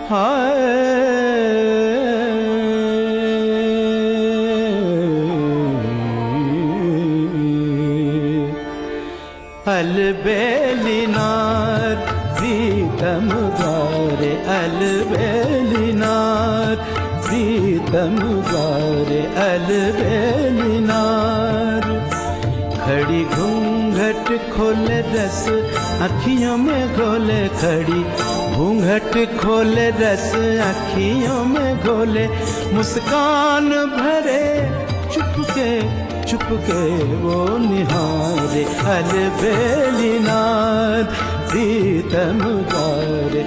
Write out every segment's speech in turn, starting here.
हाय अलबेलिनार प्रीतम गारे अलबेलिनार प्रीतम गारे अलबेलिनार। खड़ी घूंघट खोले रस अखियों में घोले, खड़ी घूंघट खोले रस अखियों में घोले, मुस्कान भरे चुपके चुपके वो निहारे अलबेलिनार प्रीतम गारे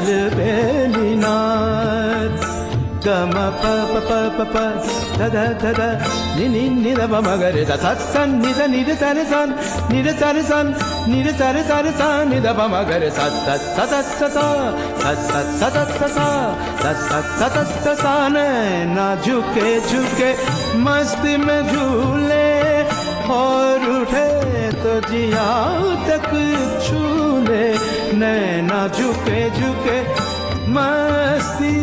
अलबेलिनार। गम प प प प प ध ध ध ध नि नि नि ध प म ग रे ध ध सन नि ध नि ध स रे सन नि ध स रे सन नि ध स रे स रे सन नि ध प म ग रे स ध स ध स स ध स स ध स स ध स स ध स स ना झुके झुके मस्ती में झूले, और उठे तो जिया तक छूले, नैना झुके झुके मस्ती,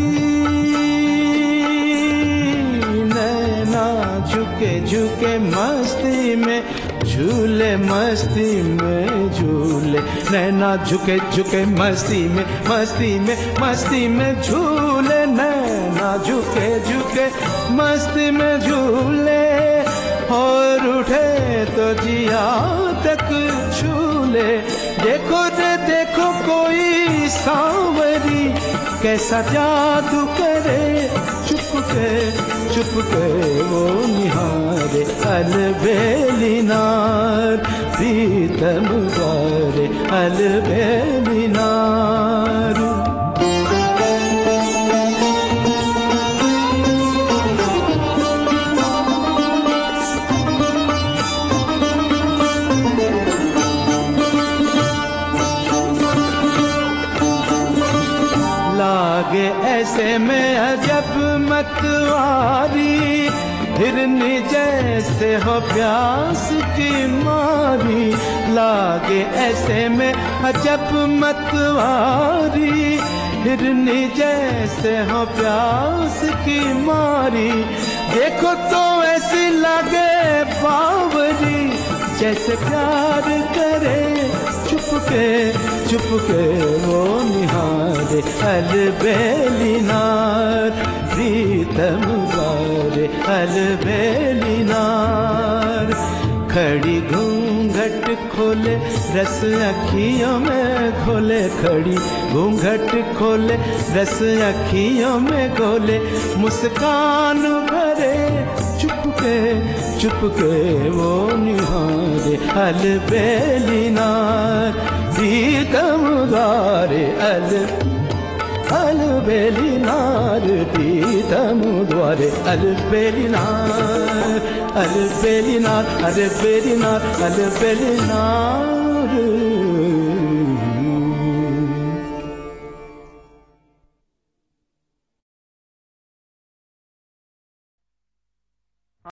नैना झुके झुके मस्ती में झूले, मस्ती में झूले, नैना झुके झुके मस्ती में मस्ती में मस्ती में झूले, नैना झुके झुके मस्ती में झूले, और उठे तो जिया तक छूले। देखो रे देखो कोई सांवरी कैसा जादू करे, चुपके चुपके वो निहारे अलबेलिनार प्रीतम गारे अलबेलिनार। लागे ऐसे में अजब मतवारी, हिरनी जैसे हो प्यास की मारी, लागे ऐसे में अजब मतवारी, हिरनी जैसे हो प्यास की मारी। देखो तो ऐसी लगे बावरी, जैसे प्यार करे चुपके चुपके वो निहारे अलबेलिनार प्रीतम गारे अलबेलिनार। खड़ी घूंघट खोले रस अखियों में खोले, खड़ी घूंघट खोले रस अखियों में खोले, मुस्कान भरे चुपके चुपके वो निहारे अलबेलिनार प्रीतम गारे अलबेलिनार प्रीतम द्वारे अलबेलिनार अलबेलिनार अलबेलिनार अलबेलिनार।